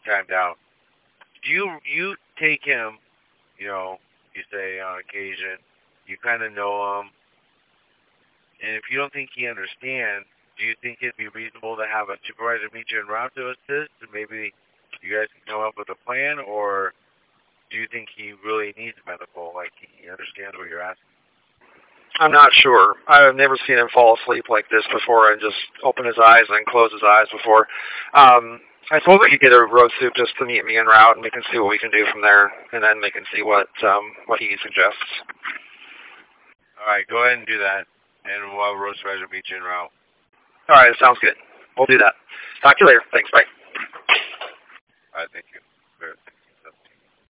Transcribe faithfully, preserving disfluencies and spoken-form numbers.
timed out. Do you you take him? You know, you say on occasion, you kind of know him, and if you don't think he understands, do you think it'd be reasonable to have a supervisor meet you en route to assist, and maybe you guys can come up with a plan, or do you think he really needs medical, like he understands what you're asking? I'm not sure. I've never seen him fall asleep like this before and just open his eyes and then close his eyes before. Um, I suppose we could get a road soup just to meet me en route, and we can see what we can do from there, and then we can see what um, what he suggests. All right, go ahead and do that, and we'll have a road supervisor meet you en route. All right, sounds good. We'll do that. Talk to you later. Thanks. Bye. All right, thank you.